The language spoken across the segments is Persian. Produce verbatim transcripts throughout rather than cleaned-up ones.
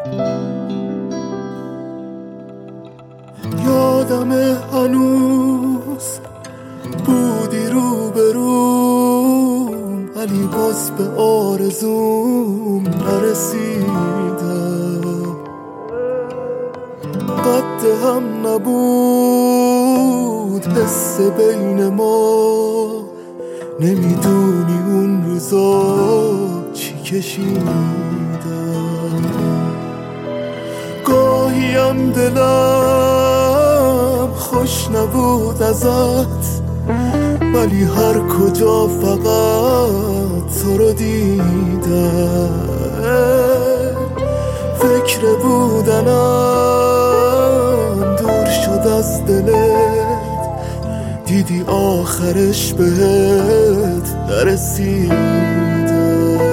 یادم هنوز بودی رو به روم، ولی باز به آرزوم نرسیدم. قد هم نبود حس بین ما، نمیدونی اون روزا چی کشیدم. گاهیم دلم خوش نبود ازت، ولی هر کجا فقط تو رو دیدم. فکر بودنم دور شد از دلت، دیدی آخرش بهت نرسیدم.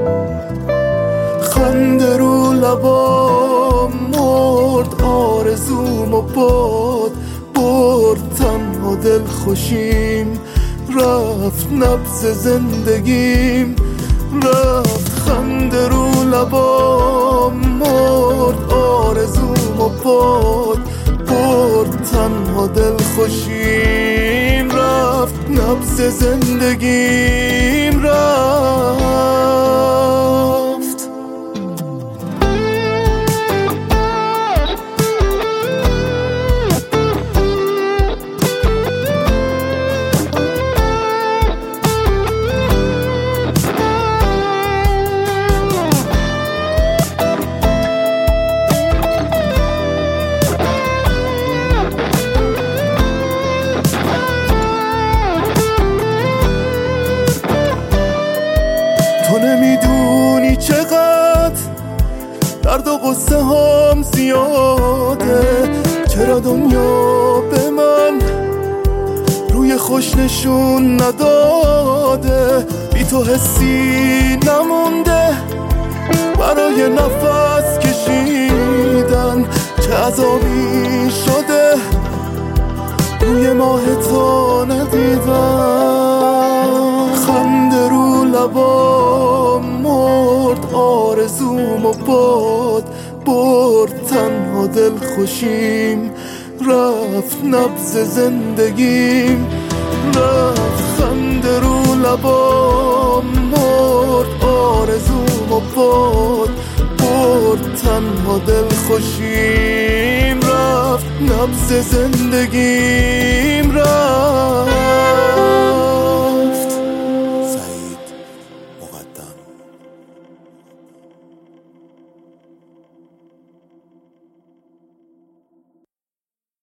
خنده رو لبام مرد آرزوم و باد برد، تنها دل خوشیم رفت، نبض زندگیم رفت. خنده رو لبام مرد آرزوم و باد برد، تنها دل خوشیم رفت، نبض زندگیم رفت. تو نمیدونی چقدر درد و قصه هم زیاده، چرا دنیا به من روی خوش نشون نداده. بی تو حسی نمونده برای نفس کشیدن، چه عذابی شده روی ماه تو ندیدم. خنده رو لبام مرد آرزوم و باد برد، تنها دل خوشیم رفت، نبض زندگیم رفت. خنده رو لبام مرد آرزوم و باد برد، تنها دل خوشیم رفت، نبض زندگیم رفت.